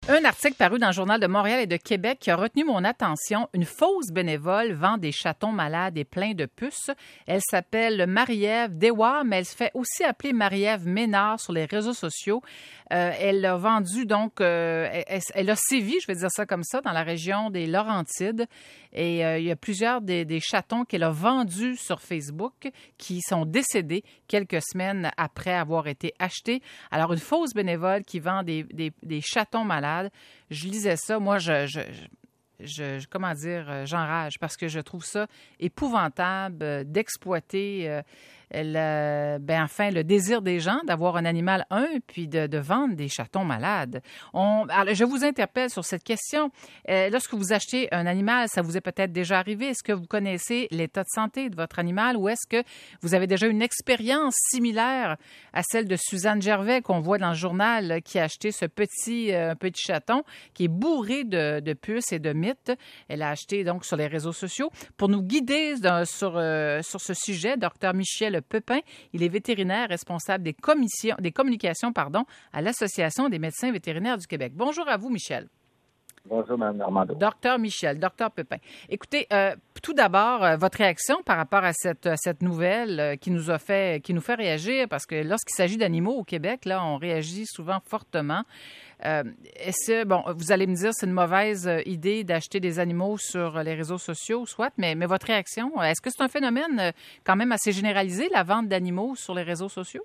Un article paru dans le Journal de Montréal et de Québec qui a retenu mon attention. Une fausse bénévole vend des chatons malades et pleins de puces. Elle s'appelle Marie-Ève Deswar, mais elle se fait aussi appeler Marie-Ève Ménard sur les réseaux sociaux. Elle a vendu donc, elle a sévi, je vais dire ça comme ça, dans la région des Laurentides. Et il y a plusieurs des chatons qu'elle a vendus sur Facebook qui sont décédés quelques semaines après avoir été achetés. Alors, une fausse bénévole qui vend des chatons malades. Je lisais ça, moi, j'enrage parce que je trouve ça épouvantable d'exploiter le désir des gens d'avoir un animal puis de vendre des chatons malades. Alors, je vous interpelle sur cette question. Lorsque vous achetez un animal, ça vous est peut-être déjà arrivé. Est-ce que vous connaissez l'état de santé de votre animal ou est-ce que vous avez déjà une expérience similaire à celle de Suzanne Gervais qu'on voit dans le journal qui a acheté ce petit chaton qui est bourré de puces et de mythes. Elle a acheté donc sur les réseaux sociaux. Pour nous guider sur ce sujet, Dr Michel Pepin, il est vétérinaire responsable des communications à l'Association des médecins vétérinaires du Québec. Bonjour à vous, Michel. Bonjour, Mme Normando. Docteur Michel, Docteur Pepin. Écoutez, tout d'abord, votre réaction par rapport à cette nouvelle qui nous fait réagir, parce que lorsqu'il s'agit d'animaux au Québec, là, on réagit souvent fortement. Vous allez me dire, c'est une mauvaise idée d'acheter des animaux sur les réseaux sociaux, soit, mais votre réaction, est-ce que c'est un phénomène quand même assez généralisé, la vente d'animaux sur les réseaux sociaux?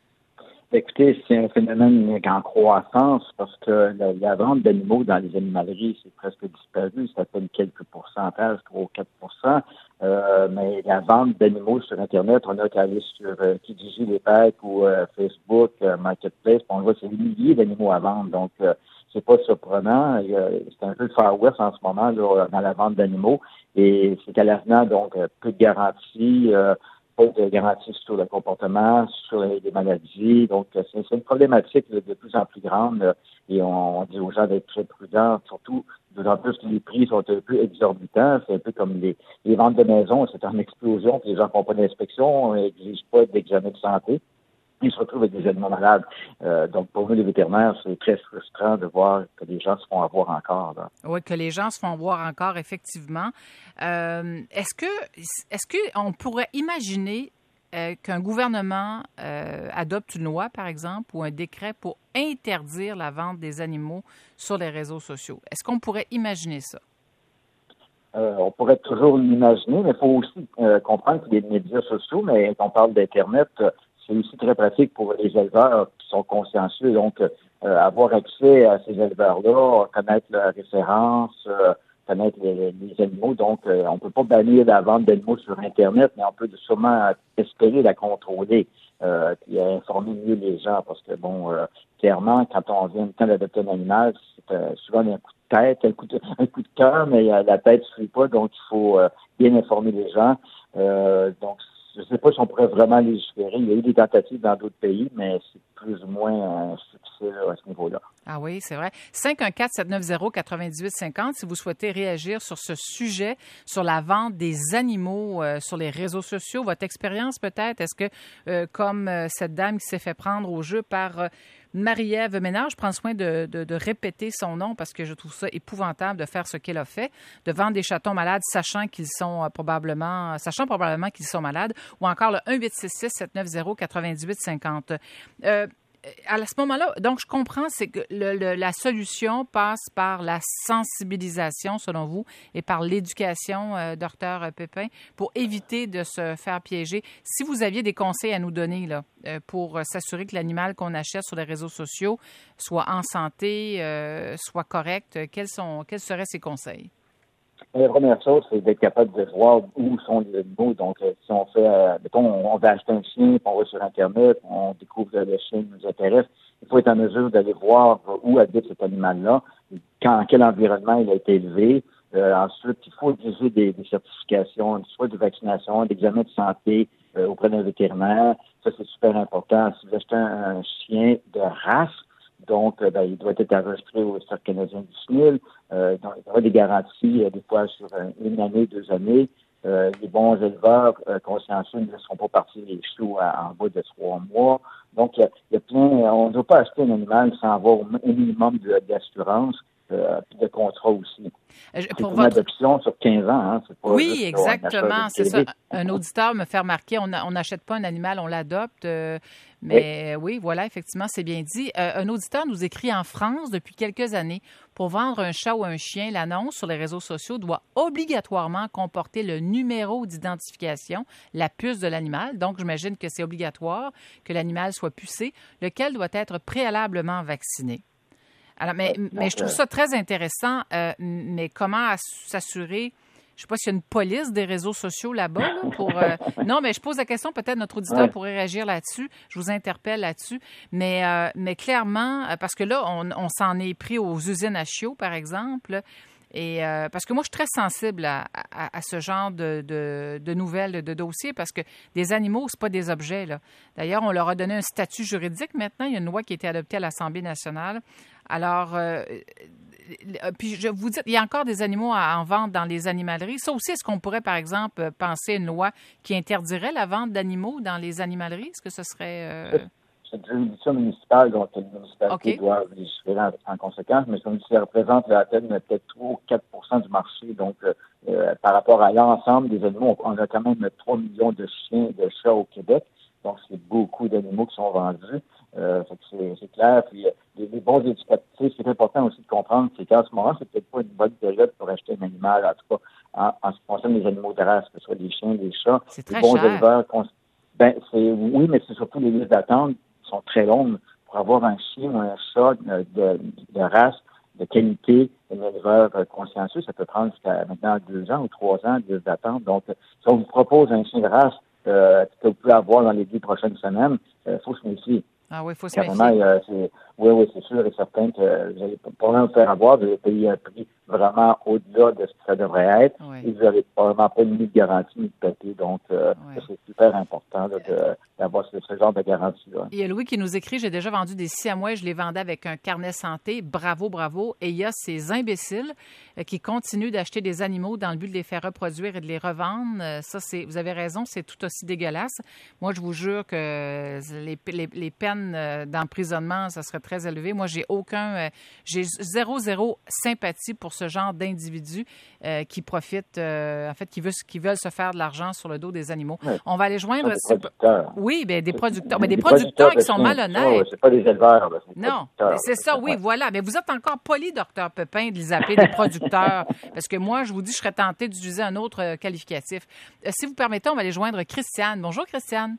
Écoutez, c'est un phénomène en croissance parce que la vente d'animaux dans les animaleries, c'est presque disparu. Ça fait quelques pourcentages, 3 ou 4 mais la vente d'animaux sur Internet, on a qu'à aller sur Kijiji les Pets ou Facebook, Marketplace, on voit c'est des milliers d'animaux à vendre. Donc, c'est pas surprenant. C'est un peu le Far West en ce moment là, dans la vente d'animaux. Et c'est à l'avenir, donc, peu de garantie. Pas de garantie sur le comportement, sur les maladies. Donc, c'est une problématique de plus en plus grande et on dit aux gens d'être très prudents, surtout d'autant plus que les prix sont un peu exorbitants. C'est un peu comme les ventes de maisons, c'est en explosion, puis les gens ne font pas d'inspection, n'exigent pas d'examen de santé. Ils se retrouvent avec des animaux malades. Donc, pour nous, les vétérinaires, c'est très frustrant de voir que les gens se font avoir encore. Là. Oui, que les gens se font voir encore, effectivement. Est-ce qu'on pourrait imaginer qu'un gouvernement adopte une loi, par exemple, ou un décret pour interdire la vente des animaux sur les réseaux sociaux? Est-ce qu'on pourrait imaginer ça? On pourrait toujours l'imaginer, mais il faut aussi comprendre qu'il y a des médias sociaux, mais quand on parle d'Internet, c'est aussi très pratique pour les éleveurs qui sont consciencieux. Donc, avoir accès à ces éleveurs-là, connaître leurs références, connaître les animaux. Donc, on ne peut pas bannir la vente d'animaux sur Internet, mais on peut sûrement espérer la contrôler et informer mieux les gens. Parce que, clairement, quand on vient le temps d'adopter un animal, c'est souvent un coup de tête, un coup de cœur, mais la tête ne suit pas. Donc, il faut bien informer les gens. Donc, je ne sais pas si on pourrait vraiment légiférer. Il y a eu des tentatives dans d'autres pays, mais c'est plus ou moins un succès à ce niveau-là. Ah oui, c'est vrai. 514-790-9850, si vous souhaitez réagir sur ce sujet, sur la vente des animaux sur les réseaux sociaux, votre expérience peut-être, est-ce que, comme cette dame qui s'est fait prendre au jeu par Marie-Ève Ménard, je prends soin de répéter son nom parce que je trouve ça épouvantable de faire ce qu'elle a fait, de vendre des chatons malades sachant probablement qu'ils sont malades, ou encore le 1-866-790-9850. À ce moment-là, donc je comprends, c'est que la solution passe par la sensibilisation, selon vous, et par l'éducation, docteur Pepin, pour éviter de se faire piéger. Si vous aviez des conseils à nous donner là, pour s'assurer que l'animal qu'on achète sur les réseaux sociaux soit en santé, soit correct, quels seraient ces conseils? La première chose, c'est d'être capable de voir où sont les animaux. Donc, si on fait, on va acheter un chien, puis on va sur Internet, on découvre que le chien nous intéresse, il faut être en mesure d'aller voir où habite cet animal-là, en quel environnement il a été élevé. Ensuite, il faut utiliser des certifications, soit de vaccination, d'examen de santé auprès d'un vétérinaire. Ça, c'est super important. Si vous achetez un chien de race, donc, il doit être enregistré au Cercle canadien du SNIL. Donc, il y aura des garanties, des fois sur 1 année, 2 années. les bons éleveurs consciencieux ne laisseront pas partir les chiots en bas de 3 mois. Donc, il y a plein. On ne doit pas acheter un animal sans avoir un minimum d'assurance puis de contrat aussi. C'est une adoption sur 15 ans. Hein, c'est pas oui, juste, exactement. C'est ça. Un auditeur me fait remarquer, on n'achète pas un animal, on l'adopte. Mais oui, voilà, effectivement, c'est bien dit. Un auditeur nous écrit en France depuis quelques années. Pour vendre un chat ou un chien, l'annonce sur les réseaux sociaux doit obligatoirement comporter le numéro d'identification, la puce de l'animal. Donc, j'imagine que c'est obligatoire que l'animal soit pucé, lequel doit être préalablement vacciné. Alors, mais je trouve ça très intéressant, mais comment s'assurer, je ne sais pas s'il y a une police des réseaux sociaux là-bas là, pour... non, mais je pose la question, peut-être notre auditeur pourrait réagir là-dessus, je vous interpelle là-dessus, mais clairement, parce que là, on s'en est pris aux usines à chiots, par exemple, et parce que moi, je suis très sensible à ce genre de nouvelles, de dossiers, parce que des animaux, c'est pas des objets, là. D'ailleurs, on leur a donné un statut juridique maintenant. Il y a une loi qui a été adoptée à l'Assemblée nationale. Alors, puis je vous dis, il y a encore des animaux en vente dans les animaleries. Ça aussi, est-ce qu'on pourrait, par exemple, penser à une loi qui interdirait la vente d'animaux dans les animaleries? Est-ce que ce serait... C'est une juridiction municipale, donc les municipalités doivent légiférer en conséquence, mais ça représente à peine peut-être 3 ou 4 du marché. Donc, par rapport à l'ensemble des animaux, on a quand même 3 millions de chiens et de chats au Québec. Donc, c'est beaucoup d'animaux qui sont vendus. C'est clair. Puis, les bons éducatifs, ce qui est important aussi de comprendre, c'est qu'en ce moment, c'est peut-être pas une bonne période pour acheter un animal, en tout cas, en ce qui concerne les animaux de race, que ce soit les chiens, les chats. C'est très les bons cher. Éleveurs, oui, mais c'est surtout les listes d'attente qui sont très longues pour avoir un chien ou un chat de race, de qualité, un éleveur consciencieux. Ça peut prendre jusqu'à maintenant 2 ans ou 3 ans de liste d'attente. Donc, si on vous propose un chien de race que vous pouvez avoir dans les 10 prochaines semaines, il faut se méfier. Ah oui, il faut se méfier. Oui, c'est sûr et certain que vous allez probablement vous faire avoir, vous allez payer un prix vraiment au-delà de ce que ça devrait être. Oui. Et vous n'avez probablement pas ni de garantie ni de papier. Donc, c'est super important là, d'avoir ce genre de garantie-là. Il y a Louis qui nous écrit, j'ai déjà vendu des siamois, je les vendais avec un carnet santé. Bravo, bravo. Et il y a ces imbéciles qui continuent d'acheter des animaux dans le but de les faire reproduire et de les revendre. Ça, vous avez raison, c'est tout aussi dégueulasse. Moi, je vous jure que les peines d'emprisonnement, ça serait très élevé. Moi, j'ai zéro sympathie pour ce genre d'individus qui profitent, en fait, qui veulent se faire de l'argent sur le dos des animaux. Oui. On va aller joindre... Des producteurs. Oui, bien, des producteurs. Mais des producteurs qui sont malhonnêtes. C'est pas des éleveurs. Là, non, c'est ça, oui, voilà. Mais vous êtes encore poli, docteur Pepin, de les appeler des producteurs. Parce que moi, je vous dis, je serais tentée d'utiliser un autre qualificatif. Si vous permettez, on va aller joindre Christiane. Bonjour, Christiane.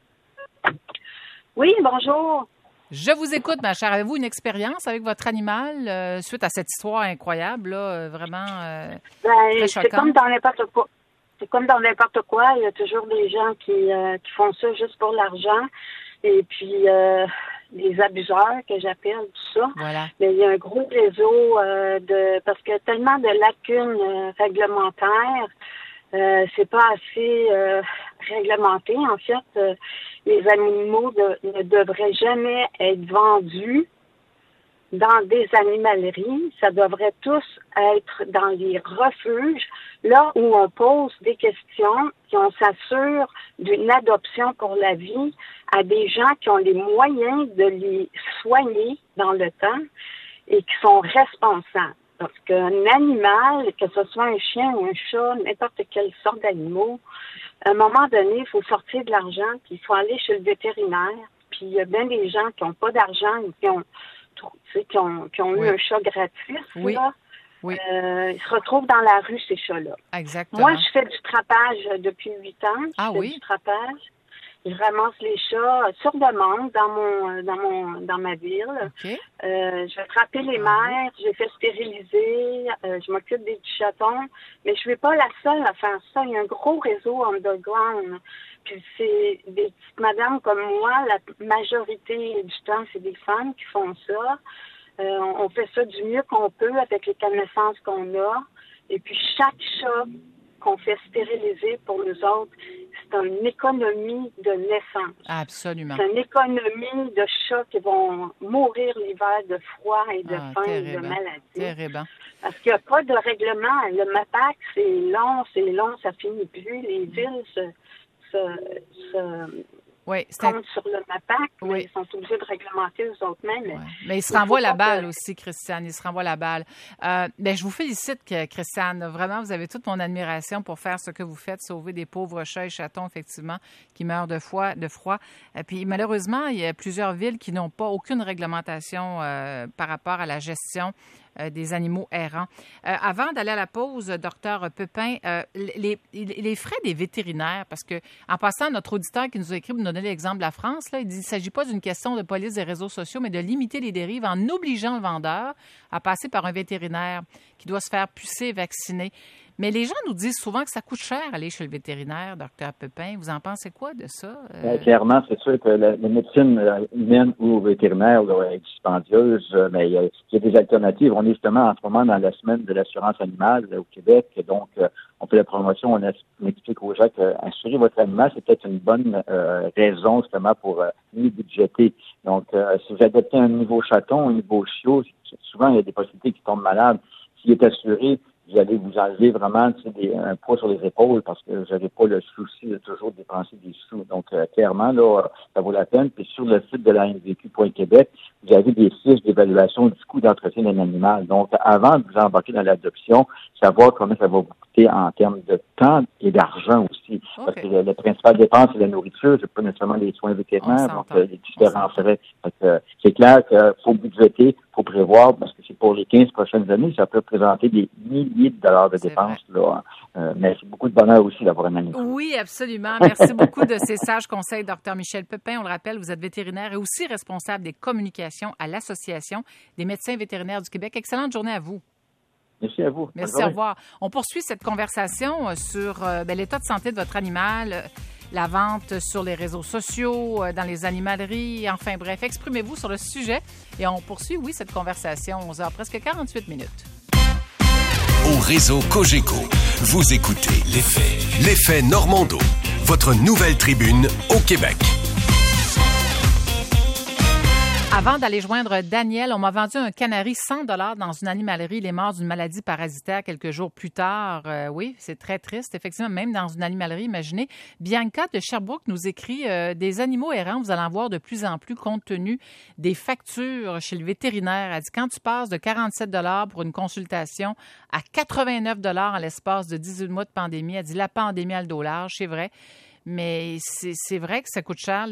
Oui, bonjour. Je vous écoute, ma chère. Avez-vous une expérience avec votre animal suite à cette histoire incroyable, là, vraiment très choquante? C'est comme dans n'importe quoi. C'est comme dans n'importe quoi. Il y a toujours des gens qui font ça juste pour l'argent. Et puis, des abuseurs, que j'appelle, tout ça. Voilà. Mais il y a un gros réseau parce qu'il y a tellement de lacunes réglementaires. C'est pas assez réglementé. En fait, les animaux ne devraient jamais être vendus dans des animaleries. Ça devrait tous être dans les refuges, là où on pose des questions, puis on s'assure d'une adoption pour la vie à des gens qui ont les moyens de les soigner dans le temps et qui sont responsables. Parce qu'un animal, que ce soit un chien ou un chat, n'importe quelle sorte d'animaux, à un moment donné, il faut sortir de l'argent, puis il faut aller chez le vétérinaire. Puis il y a bien des gens qui n'ont pas d'argent ou qui ont eu un chat gratuit. Oui. Là. Oui. Ils se retrouvent dans la rue, ces chats-là. Exactement. Moi, je fais du trapage depuis 8 ans. Je fais du trapage. Je ramasse les chats sur demande dans ma ville. Okay. Je vais frapper les mères, je les fais stériliser, je m'occupe des petits chatons, mais je suis pas la seule à faire ça. Il y a un gros réseau underground. Puis c'est des petites madames comme moi, la majorité du temps, c'est des femmes qui font ça. On fait ça du mieux qu'on peut avec les connaissances qu'on a. Et puis chaque chat qu'on fait stériliser pour nous autres, c'est une économie de naissance. Absolument. C'est une économie de chats qui vont mourir l'hiver de froid et de faim et de maladie. Terrible. Parce qu'il n'y a pas de règlement. Le MAPAC, c'est long, ça finit plus. Les villes comptent sur le MAPAC, mais ils sont obligés de réglementer eux autres mêmes. Ouais. Mais ils se renvoient la balle aussi, Christiane. Ils se renvoient la balle. Je vous félicite, Christiane. Vraiment, vous avez toute mon admiration pour faire ce que vous faites, sauver des pauvres chats et chatons, effectivement, qui meurent de froid. Puis malheureusement, il y a plusieurs villes qui n'ont pas aucune réglementation par rapport à la gestion des animaux errants. Avant d'aller à la pause, docteur Pepin, les frais des vétérinaires, parce que en passant, notre auditeur qui nous a écrit pour nous donner l'exemple de la France, là, il dit qu'il ne s'agit pas d'une question de police des réseaux sociaux, mais de limiter les dérives en obligeant le vendeur à passer par un vétérinaire qui doit se faire pucer et vacciner. Mais les gens nous disent souvent que ça coûte cher aller chez le vétérinaire, docteur Pepin. Vous en pensez quoi de ça? Clairement, c'est sûr que la médecine humaine ou vétérinaire là, est dispendieuse, mais il y a des alternatives. On est justement en ce moment dans la semaine de l'assurance animale au Québec, donc on fait la promotion, on explique aux gens qu'assurer votre animal, c'est peut-être une bonne raison justement pour mieux budgéter. Donc, si vous adoptez un nouveau chaton, un nouveau chiot, souvent il y a des possibilités qui tombent malades. S'il est assuré, vous allez vous enlever vraiment un poids sur les épaules parce que vous n'avez pas le souci de toujours dépenser des sous. Donc, clairement, là, ça vaut la peine. Puis sur le site de la NVQ.Québec, vous avez des fiches d'évaluation du coût d'entretien d'un animal. Donc, avant de vous embarquer dans l'adoption, savoir comment ça va vous coûter en termes de temps et d'argent aussi. Okay. Parce que la principale dépense, c'est la nourriture, c'est pas nécessairement les soins vétérinaires, donc les différents frais. C'est clair qu'il faut budgéter, il faut prévoir, parce que c'est pour les 15 prochaines années, ça peut présenter des milliers de dollars de dépenses. Là, mais c'est beaucoup de bonheur aussi d'avoir un animal. Oui, absolument. Merci beaucoup de ces sages conseils, Dr Michel Pepin. On le rappelle, vous êtes vétérinaire et aussi responsable des communications à l'Association des médecins vétérinaires du Québec. Excellente journée à vous. Merci à vous. Merci, au revoir. On poursuit cette conversation sur l'état de santé de votre animal, la vente sur les réseaux sociaux, dans les animaleries, enfin bref, exprimez-vous sur le sujet et on poursuit, oui, cette conversation. 11h, presque 48 minutes. Au réseau Cogeco, vous écoutez l'effet Normando, votre nouvelle tribune au Québec. Avant d'aller joindre Daniel, on m'a vendu un canari 100 $ dans une animalerie. Il est mort d'une maladie parasitaire quelques jours plus tard. Oui, c'est très triste. Effectivement, même dans une animalerie, imaginez. Bianca de Sherbrooke nous écrit des animaux errants, vous allez en voir de plus en plus compte tenu des factures chez le vétérinaire. Elle dit quand tu passes de 47 $ pour une consultation à 89 $ en l'espace de 18 mois de pandémie, elle dit la pandémie a le dos large, c'est vrai. Mais c'est vrai que ça coûte cher,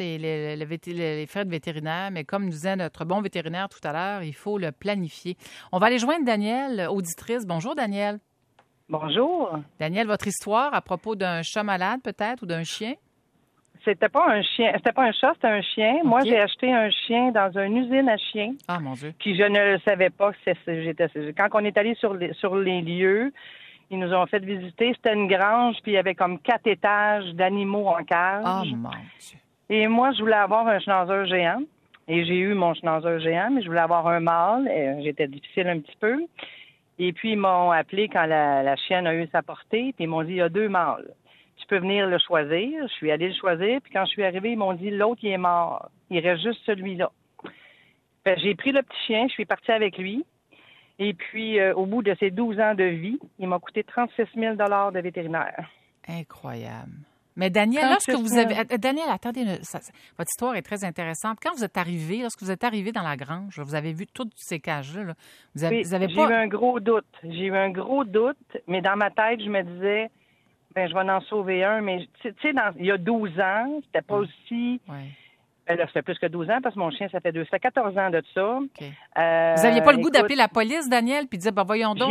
les frais de vétérinaire, mais comme nous disait notre bon vétérinaire tout à l'heure, il faut le planifier. On va aller joindre Danielle, auditrice. Bonjour, Danielle. Bonjour. Danielle, votre histoire à propos d'un chat malade, peut-être, ou d'un chien? C'était pas un chien, c'était pas un chat, c'était un chien. Okay. Moi, j'ai acheté un chien dans une usine à chiens. Ah, mon Dieu. Puis je ne le savais pas. Quand on est allé sur les lieux, ils nous ont fait visiter. C'était une grange, puis il y avait comme 4 étages d'animaux en cage. Oh, mon Dieu. Et moi, je voulais avoir un schnauzer géant. Et j'ai eu mon schnauzer géant, mais je voulais avoir un mâle. J'étais difficile un petit peu. Et puis, ils m'ont appelé quand la chienne a eu sa portée, puis ils m'ont dit, il y a 2 mâles. Tu peux venir le choisir. Je suis allée le choisir, puis quand je suis arrivée, ils m'ont dit, l'autre, il est mort. Il reste juste celui-là. J'ai pris le petit chien, je suis partie avec lui. Et puis, au bout de ses 12 ans de vie, il m'a coûté 36 000 $ de vétérinaire. Incroyable. Mais Daniel, lorsque vous avez... Daniel, attendez, votre histoire est très intéressante. Quand vous êtes arrivé, lorsque vous êtes arrivé dans la grange, vous avez vu toutes ces cages-là. Là. Vous avez j'ai eu un gros doute. J'ai eu un gros doute, mais dans ma tête, je me disais, je vais en sauver un. Mais tu sais, il y a 12 ans, c'était pas aussi... Ouais. Là, ça fait plus que 12 ans parce que mon chien, ça fait 14 ans de ça. Okay. Vous n'aviez pas le goût d'appeler la police, Daniel, puis de dire, voyons donc. J'y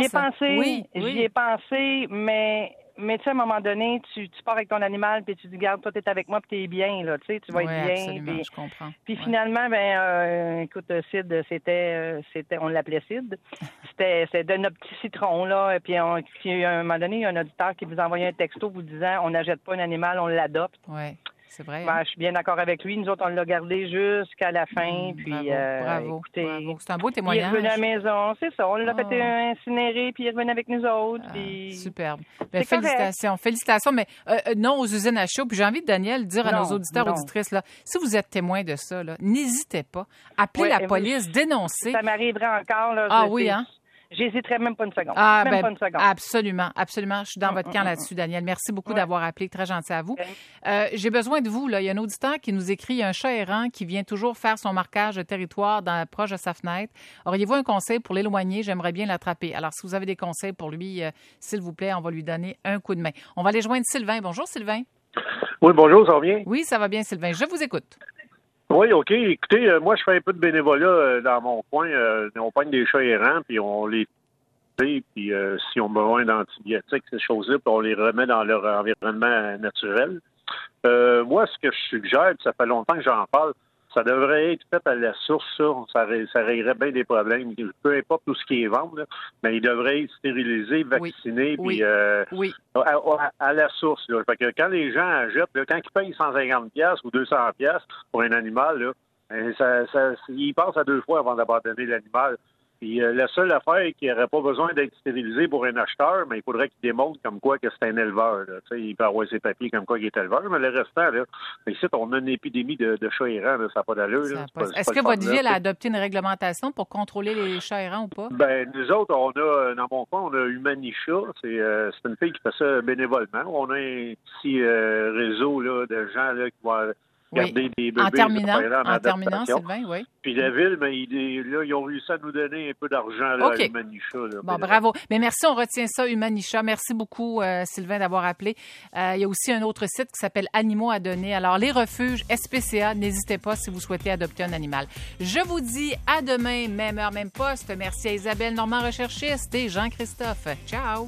ai pensé, mais tu sais, à un moment donné, tu pars avec ton animal, puis tu dis, garde, toi, t'es avec moi, puis t'es bien, là, tu sais, tu vas être bien. Absolument, puis, je comprends. Puis finalement, écoute, Sid, c'était, on l'appelait Sid. C'était de notre petit citron, là, puis à un moment donné, il y a un auditeur qui vous envoyait un texto vous disant, on n'achète pas un animal, on l'adopte. Ouais. C'est vrai. Ben, je suis bien d'accord avec lui. Nous autres, on l'a gardé jusqu'à la fin. Puis, bravo. C'est un beau témoignage. Il est revenu à la maison, c'est ça. On l'a fait incinérer, puis il est revenu avec nous autres. Puis... Superbe. Ben, félicitations. Félicitations. Mais non aux usines à chaux. Puis j'ai envie de, Daniel, dire à nos auditeurs, auditrices, là, si vous êtes témoin de ça, là, n'hésitez pas. Appelez la police, dénoncez. Ça m'arriverait encore. Là, hein? J'hésiterais même pas une seconde. Pas une seconde. Absolument. Je suis dans votre camp là-dessus, Daniel. Merci beaucoup d'avoir appelé. Très gentil à vous. J'ai besoin de vous. Là. Il y a un auditeur qui nous écrit, il y a un chat errant qui vient toujours faire son marquage de territoire proche de sa fenêtre. Auriez-vous un conseil pour l'éloigner? J'aimerais bien l'attraper. Alors, si vous avez des conseils pour lui, s'il vous plaît, on va lui donner un coup de main. On va aller joindre Sylvain. Bonjour, Sylvain. Oui, bonjour, ça va bien? Oui, ça va bien, Sylvain. Je vous écoute. Oui, OK. Écoutez, moi, je fais un peu de bénévolat dans mon coin. On pogne des chats errants, puis on les puis si on a besoin d'antibiotiques, ces choses-là, puis on les remet dans leur environnement naturel. Moi, ce que je suggère, puis ça fait longtemps que j'en parle, ça devrait être fait à la source, ça réglerait bien des problèmes. Peu importe tout ce qui est vendu, mais il devrait être stérilisé, vacciné, puis à la source. Là. Fait que quand les gens achètent, là, quand ils payent 150$ ou 200$ pour un animal, là, ils pensent à 2 fois avant d'abandonner l'animal. Puis la seule affaire qui n'aurait pas besoin d'être stérilisé pour un acheteur, mais il faudrait qu'il démontre comme quoi que c'est un éleveur. Là. Il peut avoir ses papiers comme quoi il est éleveur, mais le restant, là, ici, on a une épidémie de chats errants, là, ça n'a pas d'allure. Est-ce que votre ville a adopté une réglementation pour contrôler les chats errants ou pas? Ben, nous autres, dans mon coin, on a Humanisha. C'est une fille qui fait ça bénévolement. On a un petit réseau là, de gens là, qui vont garder des bébés. En terminant, Sylvain, oui. Puis la ville, mais ils ont réussi à nous donner un peu d'argent là, à Humanisha. Là, bon, bravo. Mais merci, on retient ça, Humanisha. Merci beaucoup, Sylvain, d'avoir appelé. Il y a aussi un autre site qui s'appelle Animaux à donner. Alors, les refuges SPCA, n'hésitez pas si vous souhaitez adopter un animal. Je vous dis à demain, même heure, même poste. Merci à Isabelle Normand, recherchiste, et Jean-Christophe. Ciao!